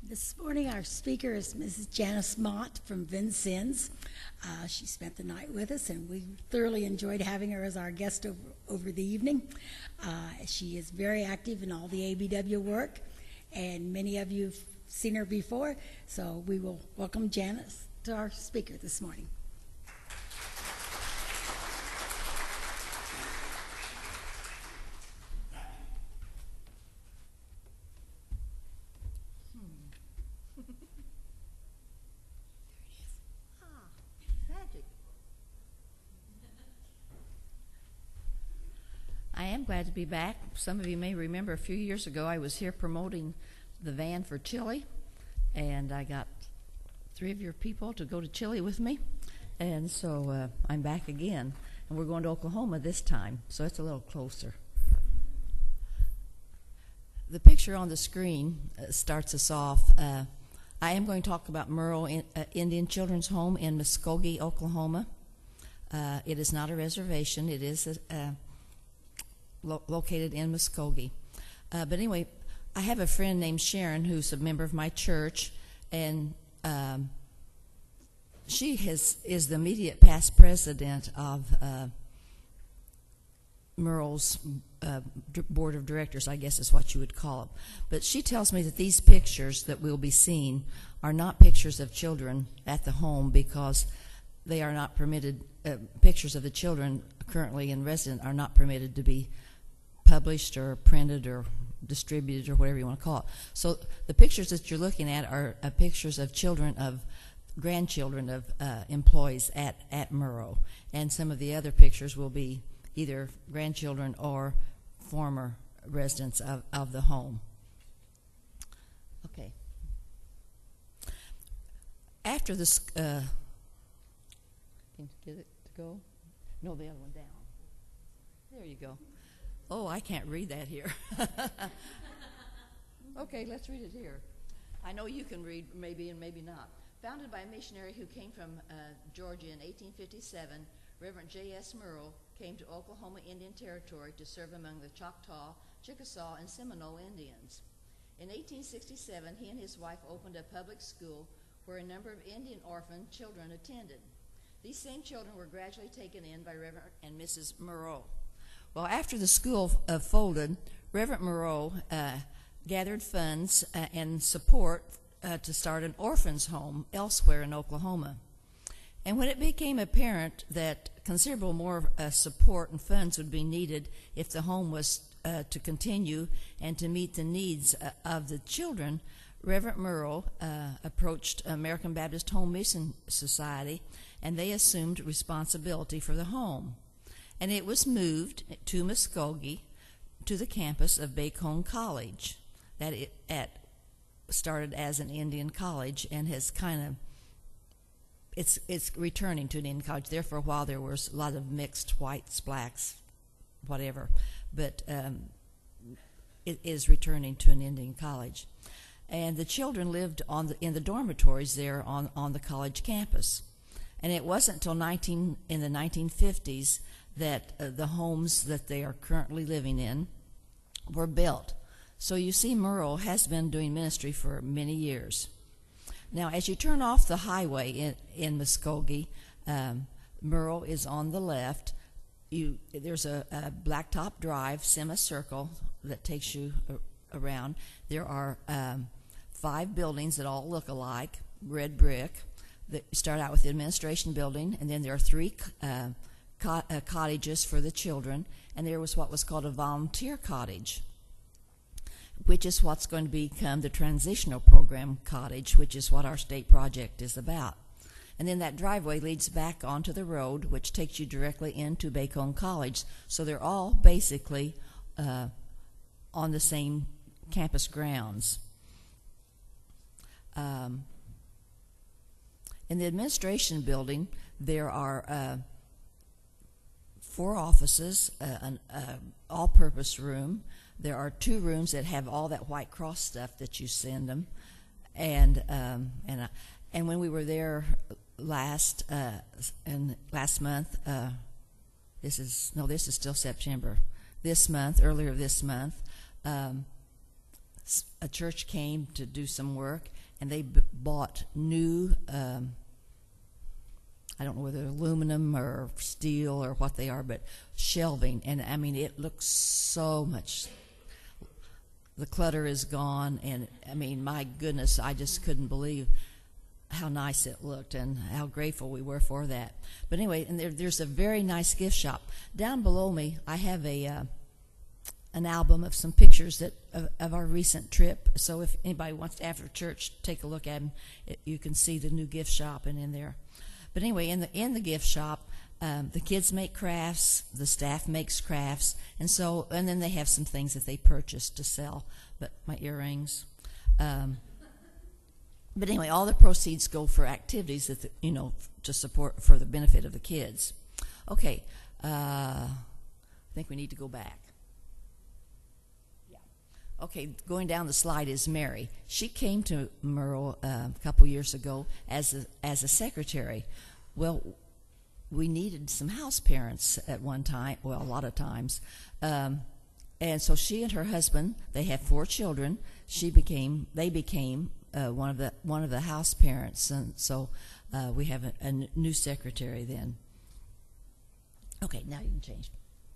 This morning, our speaker is Mrs. Janice Mott from Vincennes. She spent the night with us, and we thoroughly enjoyed having her as our guest over the evening. She is very active in all the ABW work, and many of you have seen her before, so we will welcome Janice to our speaker this morning. I am glad to be back. Some of you may remember a few years ago I was here promoting the van for Chile, and I got 3 of your people to go to Chile with me, and so I'm back again, and we're going to Oklahoma this time, so it's a little closer. The picture on the screen starts us off. I am going to talk about Murrow Indian Children's Home in Muskogee, Oklahoma. It is not a reservation. It is located in Muskogee. But anyway, I have a friend named Sharon who's a member of my church, and she is the immediate past president of Murrow's board of directors, I guess is what you would call it. But she tells me that these pictures that we'll be seeing are not pictures of children at the home, because they are not permitted, pictures of the children currently in residence are not permitted to be published or printed or distributed or whatever you want to call it. So the pictures that you're looking at are pictures of grandchildren of employees at Murrow. And some of the other pictures will be either grandchildren or former residents of the home. Okay. After this, can you get it to go? No, the other one down. There you go. Oh, I can't read that here. Okay, let's read it here. I know you can read maybe and maybe not. Founded by a missionary who came from Georgia in 1857, Reverend J.S. Murrow came to Oklahoma Indian Territory to serve among the Choctaw, Chickasaw, and Seminole Indians. In 1867, he and his wife opened a public school where a number of Indian orphan children attended. These same children were gradually taken in by Reverend and Mrs. Murrow. Well, after the school folded, Reverend Murrow gathered funds and support to start an orphan's home elsewhere in Oklahoma. And when it became apparent that considerable more support and funds would be needed if the home was to continue and to meet the needs of the children, Reverend Murrow approached American Baptist Home Mission Society, and they assumed responsibility for the home. And it was moved to Muskogee, to the campus of Bacone College. That started as an Indian college and has it's returning to an Indian college. There for a while there was a lot of mixed whites, blacks, whatever, but it is returning to an Indian college. And the children lived in the dormitories there on the college campus. And it wasn't until in the 1950s that the homes that they are currently living in were built. So you see, Murrow has been doing ministry for many years. Now, as you turn off the highway in Muskogee, Murrow is on the left. There's a blacktop drive, semicircle, that takes you around. There are 5 buildings that all look alike, red brick. That start out with the administration building, and then there are 3 cottages for the children, and there was what was called a volunteer cottage, which is what's going to become the transitional program cottage, which is what our state project is about. And then that driveway leads back onto the road, which takes you directly into Bacone College. So they're all basically on the same campus grounds. In the administration building, there are 4 offices, an all-purpose room. There are 2 rooms that have all that White Cross stuff that you send them, and when we were there last month, this is still September. Earlier this month, a church came to do some work, and they bought new, I don't know whether aluminum or steel or what they are, but shelving. And I mean, it looks so much. The clutter is gone, and I mean, my goodness, I just couldn't believe how nice it looked and how grateful we were for that. But anyway, and there's a very nice gift shop. Down below me, I have an album of some pictures of our recent trip. So if anybody wants to, after church, take a look at them, you can see the new gift shop and in there. But anyway, in the gift shop, the kids make crafts, the staff makes crafts, and then they have some things that they purchase to sell. But my earrings. But anyway, all the proceeds go for activities that to support for the benefit of the kids. Okay, I think we need to go back. Okay, going down the slide is Mary. She came to Merle a couple years ago as a secretary. Well, we needed some house parents at one time, well, a lot of times. And so she and her husband, they have 4 children. They became one of the house parents, and so we have a new secretary then. Okay, now you can change.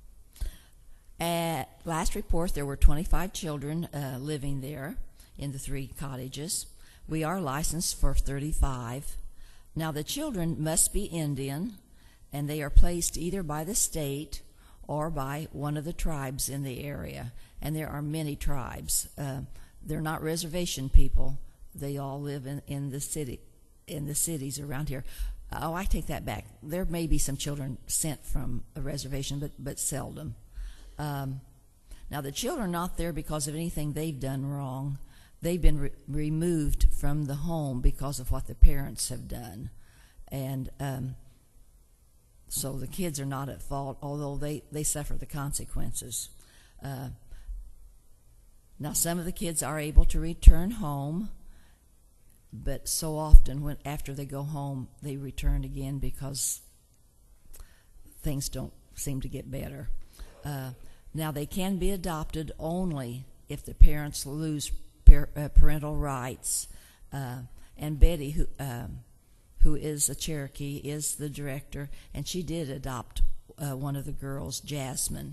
At last report, there were 25 children living there in the 3 cottages. We are licensed for 35. Now, the children must be Indian, and they are placed either by the state or by one of the tribes in the area. And there are many tribes. They're not reservation people. They all live in the cities around here. Oh, I take that back. There may be some children sent from a reservation, but seldom. Now, the children are not there because of anything they've done wrong. They've been removed from the home because of what the parents have done. And so the kids are not at fault, although they suffer the consequences. Now, some of the kids are able to return home, but so often after they go home, they return again because things don't seem to get better. Now, they can be adopted only if the parents lose parental rights. And Betty, who is a Cherokee, is the director, and she did adopt one of the girls, Jasmine.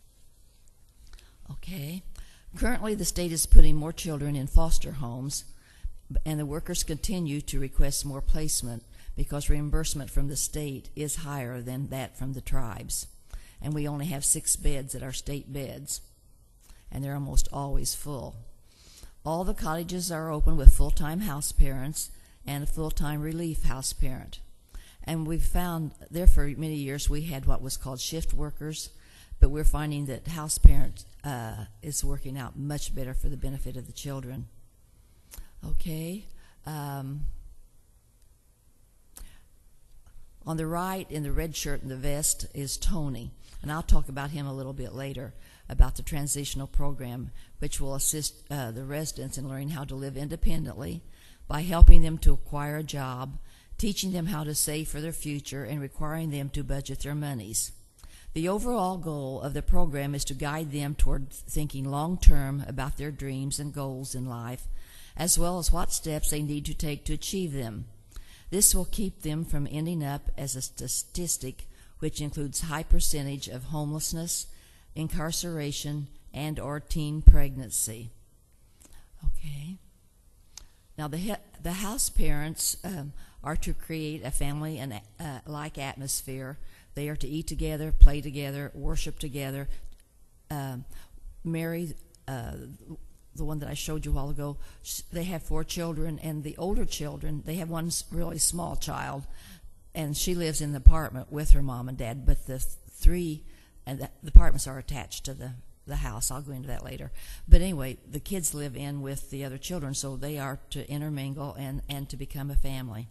Okay. Currently, the state is putting more children in foster homes, and the workers continue to request more placement because reimbursement from the state is higher than that from the tribes. And we only have 6 beds at our state beds, and they're almost always full. All the cottages are open with full-time house parents and a full-time relief house parent. And we've found there for many years we had what was called shift workers, but we're finding that house parent is working out much better for the benefit of the children. Okay. On the right, in the red shirt and the vest, is Tony. And I'll talk about him a little bit later, about the transitional program, which will assist the residents in learning how to live independently by helping them to acquire a job, teaching them how to save for their future, and requiring them to budget their monies. The overall goal of the program is to guide them toward thinking long-term about their dreams and goals in life, as well as what steps they need to take to achieve them. This will keep them from ending up as a statistic which includes high percentage of homelessness, incarceration, and or teen pregnancy. Okay. Now, the house parents are to create a family and like atmosphere. They are to eat together, play together, worship together. Mary, the one that I showed you a while ago, they have 4 children, and the older children, they have one really small child, and she lives in the apartment with her mom and dad, but the 3, and the apartments are attached to the house. I'll go into that later. But anyway, the kids live in with the other children, so they are to intermingle and to become a family.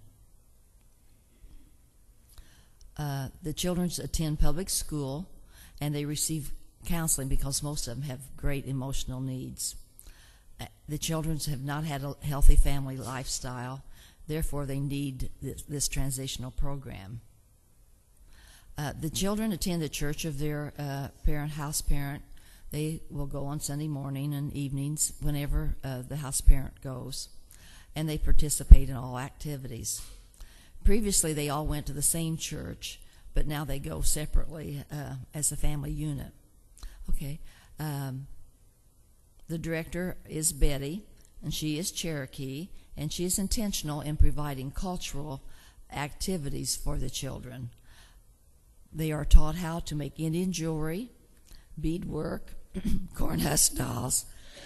The children attend public school, and they receive counseling because most of them have great emotional needs. The children have not had a healthy family lifestyle, therefore they need this transitional program. The children attend the church of their house parent. They will go on Sunday morning and evenings whenever the house parent goes, and they participate in all activities. Previously, they all went to the same church, but now they go separately as a family unit. Okay. The director is Betty, and she is Cherokee, and she is intentional in providing cultural activities for the children. They are taught how to make Indian jewelry, beadwork, corn husk dolls,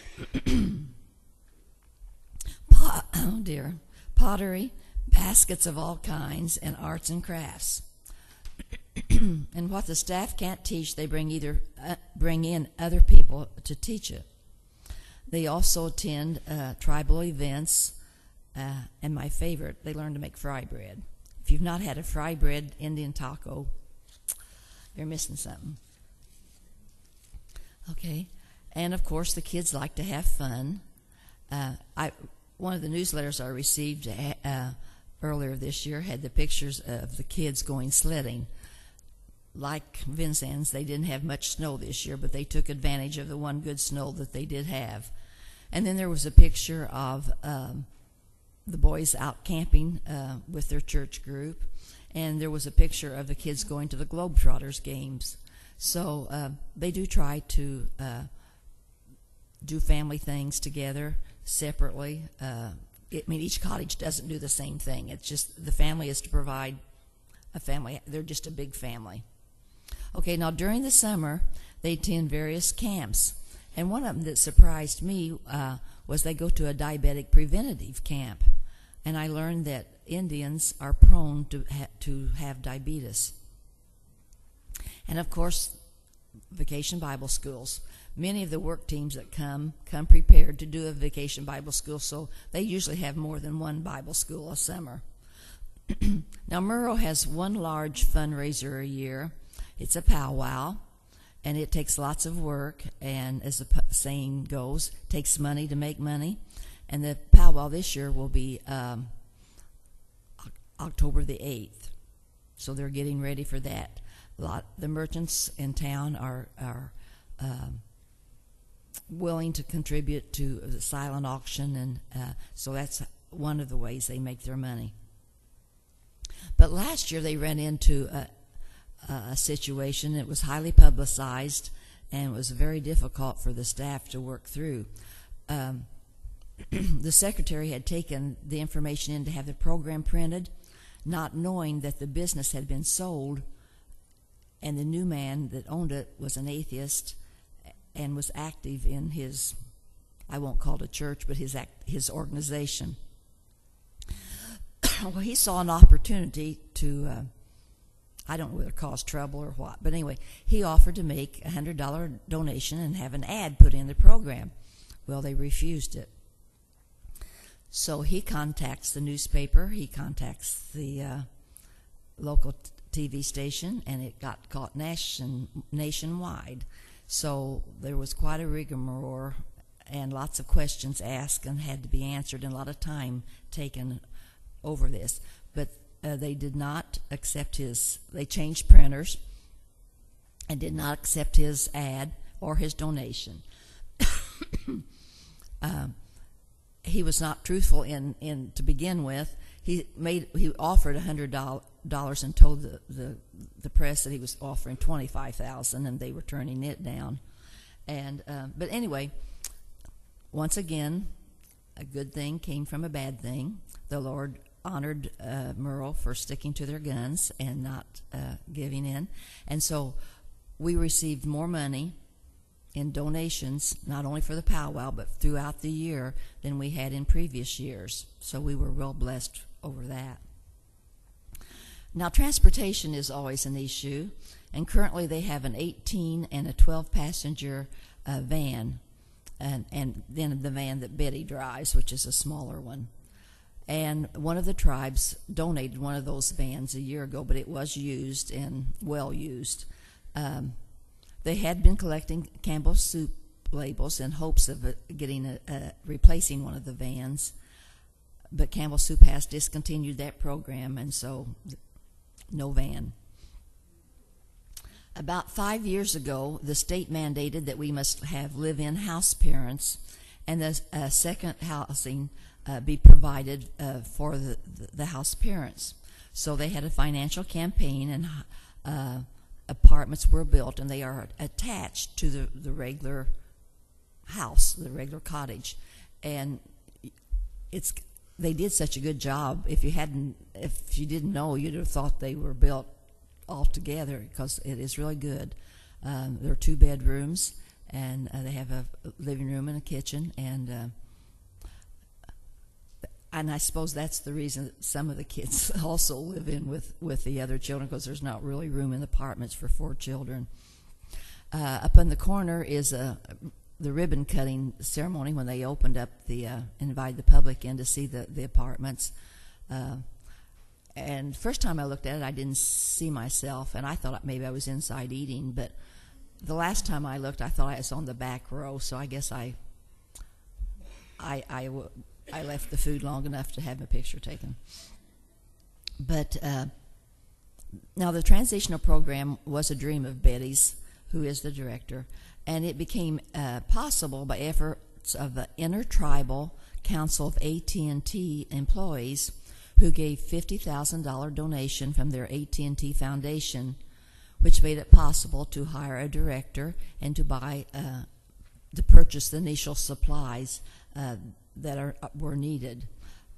pottery, baskets of all kinds, and arts and crafts. And what the staff can't teach, they bring in other people to teach it. They also attend tribal events, and my favorite, they learn to make fry bread. If you've not had a fry bread Indian taco, you're missing something. Okay, and of course the kids like to have fun. One of the newsletters I received earlier this year had the pictures of the kids going sledding. Like Vincennes, they didn't have much snow this year, but they took advantage of the one good snow that they did have. And then there was a picture of the boys out camping with their church group, and there was a picture of the kids going to the Globetrotters games. So they do try to do family things together separately. Each cottage doesn't do the same thing. It's just the family is to provide a family. They're just a big family. Okay, now during the summer, they attend various camps. And one of them that surprised me was they go to a diabetic preventative camp. And I learned that Indians are prone to have diabetes. And of course, Vacation Bible Schools. Many of the work teams that come prepared to do a Vacation Bible School, so they usually have more than one Bible school a summer. Now, Murrow has one large fundraiser a year. It's a powwow, and it takes lots of work, and as the saying goes, takes money to make money. And the powwow this year will be October the 8th, so they're getting ready for that. The merchants in town are willing to contribute to the silent auction, and so that's one of the ways they make their money. But last year they ran into a situation that was highly publicized, and it was very difficult for the staff to work through. The secretary had taken the information in to have the program printed, not knowing that the business had been sold, and the new man that owned it was an atheist and was active in his, I won't call it a church, but his organization. Well, he saw an opportunity to, I don't know whether it caused trouble or what, but anyway, he offered to make a $100 donation and have an ad put in the program. Well, they refused it. So he contacts the newspaper, he contacts the local TV station, and it got caught nationwide. So there was quite a rigmarole and lots of questions asked and had to be answered, and a lot of time taken over this. But they did not accept they changed printers and did not accept his ad or his donation. He was not truthful in to begin with. He offered $100 and told the press that he was offering $25,000, and they were turning it down. And but anyway, once again, a good thing came from a bad thing. The Lord honored Murrow for sticking to their guns and not giving in, and so we received more money in donations, not only for the powwow, but throughout the year than we had in previous years. So we were real blessed over that. Now, transportation is always an issue, and currently they have an 18 and a 12-passenger van, and then the van that Betty drives, which is a smaller one. And one of the tribes donated one of those vans a year ago, but it was used and well used. They had been collecting Campbell's Soup labels in hopes of getting replacing one of the vans, but Campbell's Soup has discontinued that program, and so no van. About 5 years ago, the state mandated that we must have live-in house parents, and the second housing be provided for the house parents. So they had a financial campaign, and apartments were built, and they are attached to the regular house, the regular cottage. And they did such a good job. If you didn't know, you'd have thought they were built all together, because it is really good. There are 2 bedrooms, and they have a living room and a kitchen, and I suppose that's the reason that some of the kids also live in with the other children, because there's not really room in the apartments for 4 children. Up in the corner is the ribbon cutting ceremony when they opened up invited the public in to see the apartments. And first time I looked at it, I didn't see myself, and I thought maybe I was inside eating. But the last time I looked, I thought I was on the back row. So I guess I left the food long enough to have a picture taken. But now the transitional program was a dream of Betty's, who is the director, and it became possible by efforts of the Intertribal Council of AT&T employees, who gave $50,000 donation from their AT&T Foundation, which made it possible to hire a director and to purchase the initial supplies that were needed.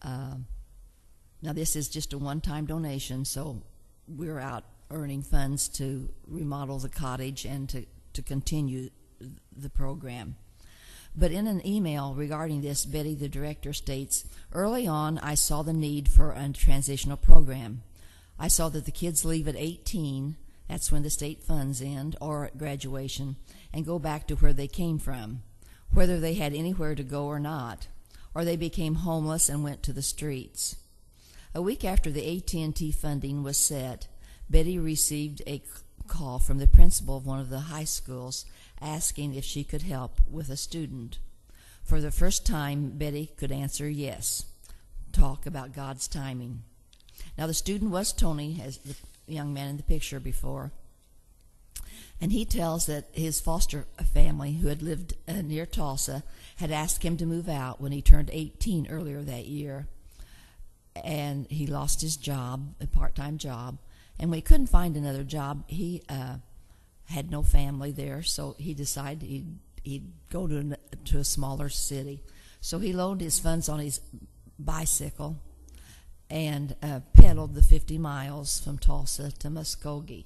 Now this is just a one-time donation, so we're out earning funds to remodel the cottage and to continue the program. But in an email regarding this, Betty, the director, states, "Early on, I saw the need for a transitional program. I saw that the kids leave at 18, that's when the state funds end, or at graduation, and go back to where they came from, whether they had anywhere to go or not, or they became homeless and went to the streets." A week after the AT&T funding was set, Betty received a call from the principal of one of the high schools asking if she could help with a student. For the first time, Betty could answer yes. Talk about God's timing. Now, the student was Tony, as the young man in the picture before, and he tells that his foster family, who had lived near Tulsa, had asked him to move out when he turned 18 earlier that year, and he lost his job, a part-time job, and when he couldn't find another job, he had no family there, so he decided he'd go to a smaller city. So he loaded his funds on his bicycle and pedaled the 50 miles from Tulsa to Muskogee.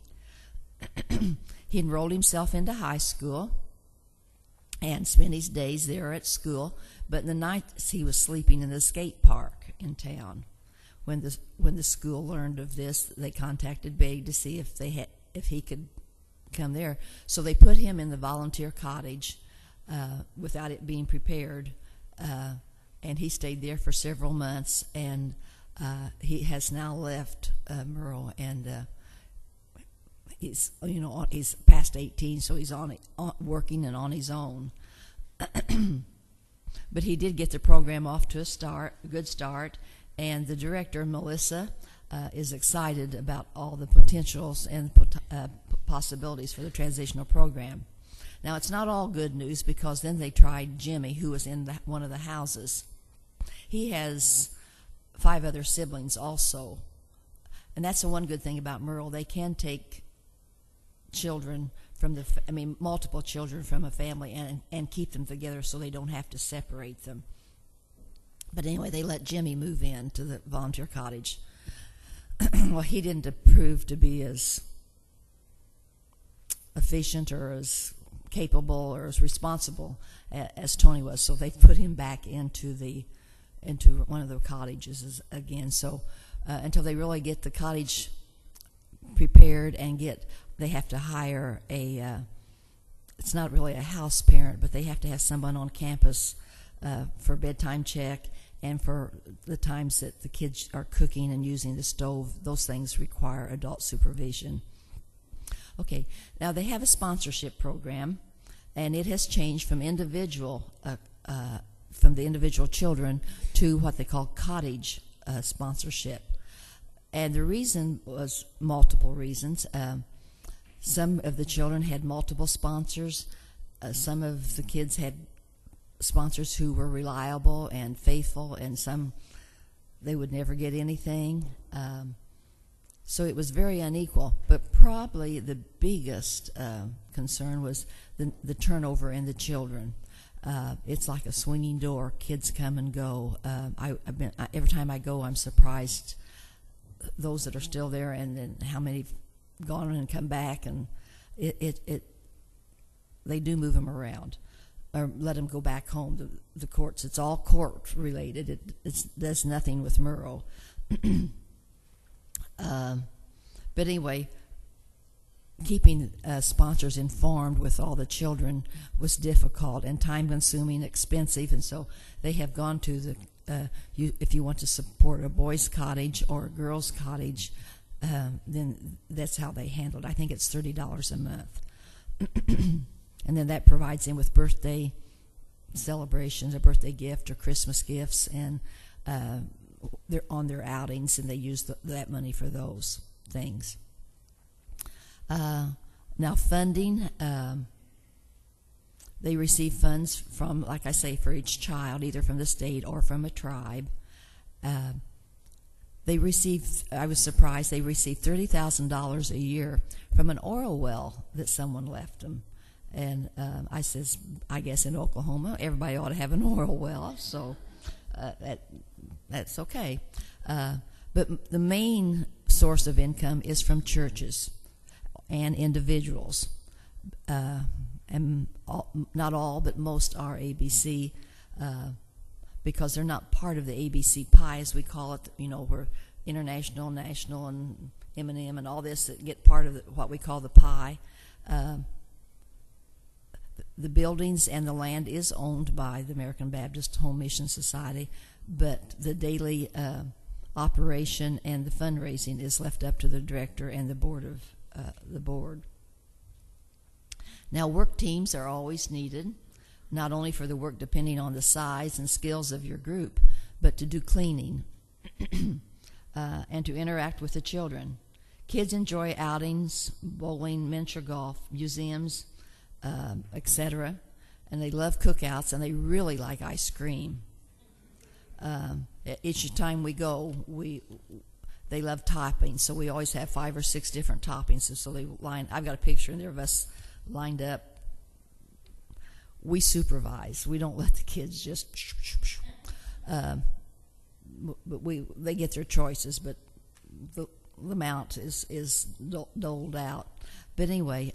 He enrolled himself into high school and spent his days there at school, but in the nights he was sleeping in the skate park in town. When the school learned of this, they contacted Betty to see if he could come there. So they put him in the volunteer cottage without it being prepared, and he stayed there for several months, and he has now left Merle, and he's past 18, so he's working and on his own. But he did get the program off to a good start, and the director, Melissa, is excited about all the potentials and possibilities for the transitional program. Now, it's not all good news, because then they tried Jimmy, who was in one of the houses. He has 5 other siblings also, and that's the one good thing about Merle. They can take children from multiple children from a family and keep them together so they don't have to separate them. But anyway, they let Jimmy move in to the volunteer cottage. Well, he didn't prove to be as efficient or as capable or as responsible as Tony was, so they put him back into one of the cottages again. So until they really get the cottage prepared and they have to hire it's not really a house parent, but they have to have someone on campus for bedtime check and for the times that the kids are cooking and using the stove. Those things require adult supervision. Okay, now they have a sponsorship program, and it has changed from the individual children to what they call cottage sponsorship. And the reason was multiple reasons. Some of the children had multiple sponsors. Some of the kids had sponsors who were reliable and faithful, and some they would never get anything. So it was very unequal. But probably the biggest concern was the turnover in the children. It's like a swinging door. Kids come and go. Every time I go, I'm surprised those that are still there, and then how many have gone and come back. And they do move them around, or let them go back home. The courts, it's all court related. It does nothing with Murrow. But anyway, keeping sponsors informed with all the children was difficult and time-consuming, expensive, and so they have gone to the if you want to support a boys' cottage or a girls' cottage, then that's how they handle it. I think it's $30 a month. And then that provides them with birthday celebrations, a birthday gift or Christmas gifts, and they're on their outings, and they use that money for those things. Now funding, they receive funds from, like I say, for each child, either from the state or from a tribe. They receive, I was surprised, they received $30,000 a year from an oil well that someone left them. And I says, I guess in Oklahoma, everybody ought to have an oil well, so that's okay. But the main source of income is from churches and individuals. And not all, but most are ABC, because they're not part of the ABC pie, as we call it, where international, national, and M&M and all this that get part of what we call the pie. The buildings and the land is owned by the American Baptist Home Mission Society, but the daily operation and the fundraising is left up to the director and the board. Now, work teams are always needed, not only for the work depending on the size and skills of your group, but to do cleaning and to interact with the children. Kids enjoy outings, bowling, miniature golf, museums, etc., and they love cookouts, and they really like ice cream. Each time we go, they love toppings, so we always have 5 or 6 different toppings. So they line. I've got a picture in there of us lined up. We supervise. We don't let the kids just. But they get their choices, but the amount is doled out. But anyway.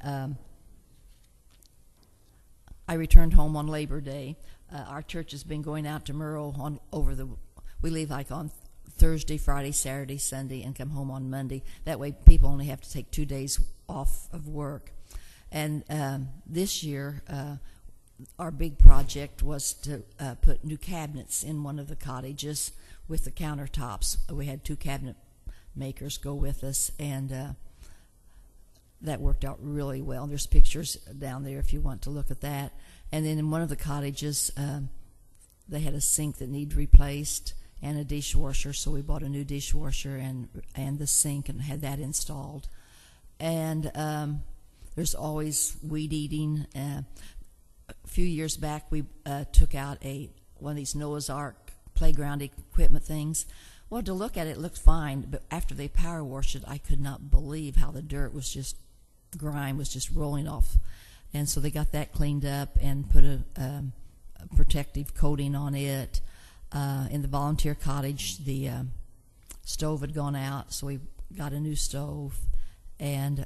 I returned home on Labor Day. Our church has been going out to Murrow we leave like on Thursday, Friday, Saturday, Sunday, and come home on Monday. That way people only have to take 2 days off of work. And this year, our big project was to put new cabinets in one of the cottages with the countertops. We had 2 cabinet makers go with us, and that worked out really well. There's pictures down there if you want to look at that. And then in one of the cottages, they had a sink that needed replaced and a dishwasher, so we bought a new dishwasher and the sink and had that installed. And there's always weed eating. A few years back, we took out one of these Noah's Ark playground equipment things. Well, to look at it, it looked fine, but after they power washed it, I could not believe how the grime was just rolling off. And so they got that cleaned up and put a protective coating on it. In the volunteer cottage, the stove had gone out, so we got a new stove. And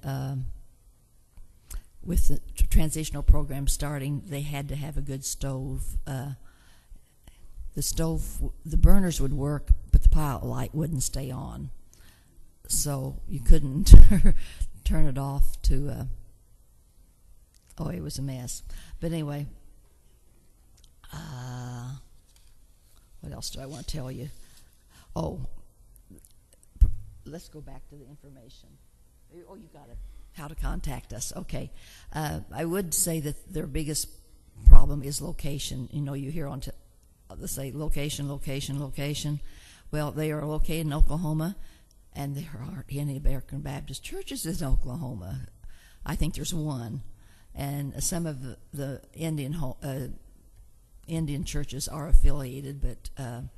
with the transitional program starting, they had to have a good stove. The stove, the burners would work, but the pilot light wouldn't stay on. So you couldn't turn it off to, it was a mess. But anyway, what else do I want to tell you? Let's go back to the information. Oh, you got it. How to contact us. Okay. I would say that their biggest problem is location. You hear they say location, location, location. Well, they are located in Oklahoma, and there aren't any American Baptist churches in Oklahoma. I think there's one, and some of the Indian churches are affiliated, but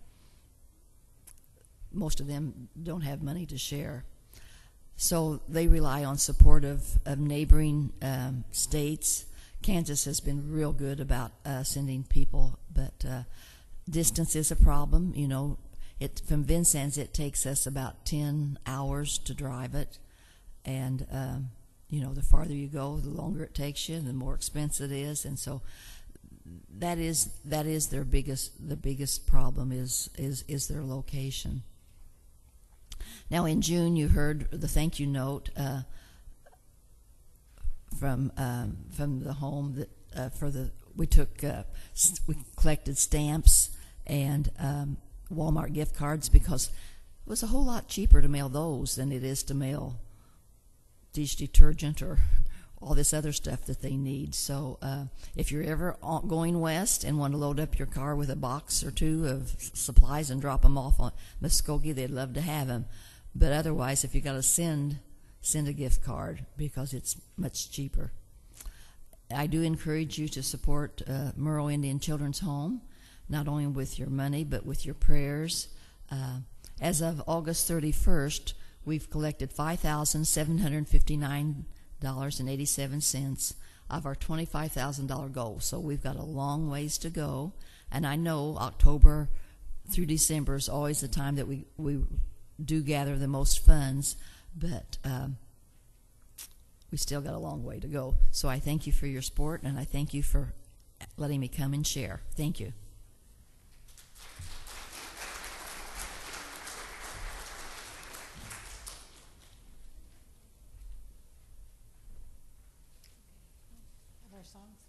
most of them don't have money to share. So they rely on support of neighboring states. Kansas has been real good about sending people, but distance is a problem. You know, from Vincennes, it takes us about 10 hours to drive it, and you know, the farther you go, the longer it takes you, the more expensive it is, and so that is their biggest problem is their location. Now, in June, you heard the thank you note from the home that we collected stamps and Walmart gift cards, because it was a whole lot cheaper to mail those than it is to mail dish detergent or all this other stuff that they need. So if you're ever going west and want to load up your car with a box or two of supplies and drop them off on Muskogee, they'd love to have them. But otherwise, if you got to send a gift card, because it's much cheaper. I do encourage you to support Murrow Indian Children's Home, not only with your money but with your prayers. As of August 31st, we've collected $5,759.87 of our $25,000 goal. So we've got a long ways to go. And I know October through December is always the time that we do gather the most funds, but we still got a long way to go. So I thank you for your support, and I thank you for letting me come and share. Thank you. Have our songs.